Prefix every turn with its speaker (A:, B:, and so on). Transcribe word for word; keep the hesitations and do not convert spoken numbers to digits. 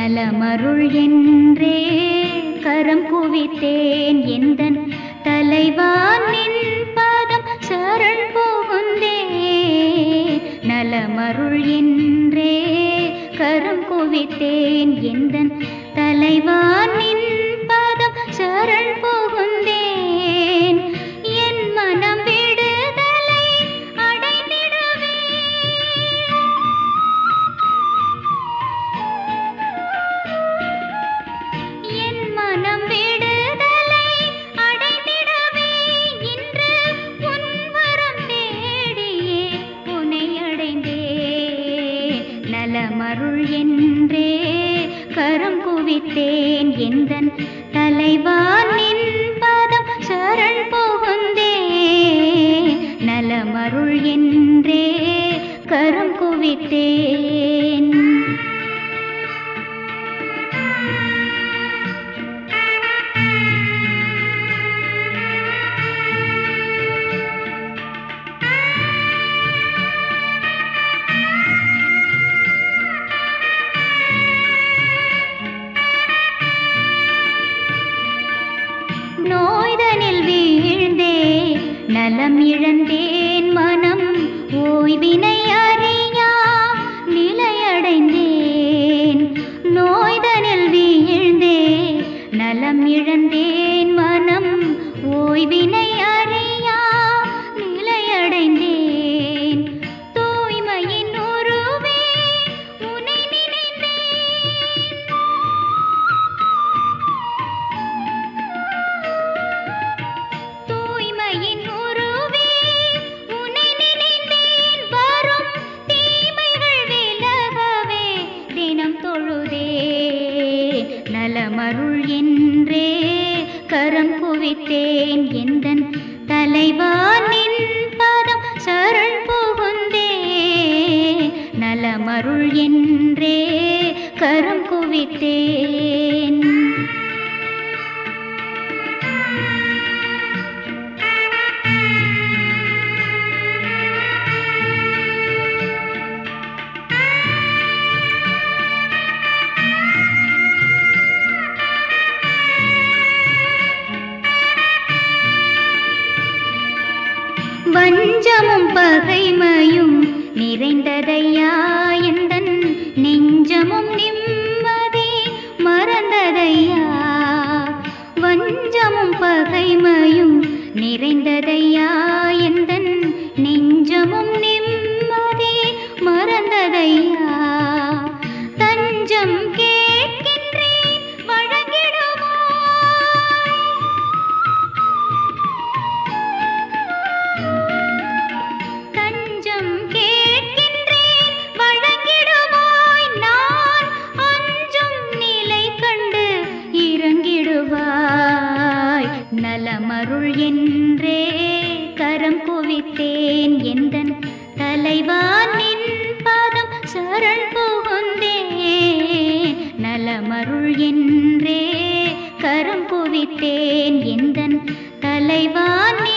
A: நலமருள் என்றே கரம் குவித்தேன் எந்தன் தலைவா நின் பாதம் சரண் புகுந்தே நலமருள் என்றே கரம் குவித்தேன் எந்தன் தலைவா நின் பாதம் சரண் புகுந்தேன் என் மனம் விடுதலை அடைந்திடவே என் மனம் விடுதலை அடைந்திடவே இன்று உன் வரம் தேடியே உனை அடைந்தே நலமருள் என்றே கரம் குவித்தேன் எந்தன் தலைவா நின் பாதம் சரண் புகுந்தே நலமருள் என்றே கரம் குவித்தேன் நோய்தனில் வீழ்ந்தே நலம் இழந்தேன் மனம் ஓய்வினை அறியா நிலையடைந்தேன் நோய்தனில் வீழ்ந்தே நலம் இழந்தேன் மனம் ஓய்வினை அறியா நிலையடைந்தேன் தூய்மையின் உருவே உனை நினைந்தேன் தூய்மையின் உருவே உனை நினைந்தேன் வரும் தீமைகள் விலகவே தினம் தொழுதே நலமருள் என்றே கரம் குவித்தேன் எந்தன் தலைவா நின் பாதம் சரண் புகுந்தே நலமருள் என்றே கரம் குவித்தேன் வஞ்சமும் பகைமையும் நிறைந்ததையா எந்தன் நெஞ்சமும் நிம்மதி மறந்ததையா வஞ்சமும் பகைமையும் நிறைந்ததையா எந்தன் நெஞ்சமும் நிம்மதி மறந்ததையா தஞ்சம் கேட்கின்றேன் வழங்கிடுவாய் தஞ்சம் கேட்கின்றேன் வழங்கிடுவாய் நான் அஞ்சும் நிலை கண்டு இறங்கிடுவாய் நலமருள் என்றே கரம் குவித்தேன் எந்தன் தலைவா நின் பாதம் சரண் புகுந்தே நலமருள் என்றே கரம் குவித்தேன் எந்தன் தலைவா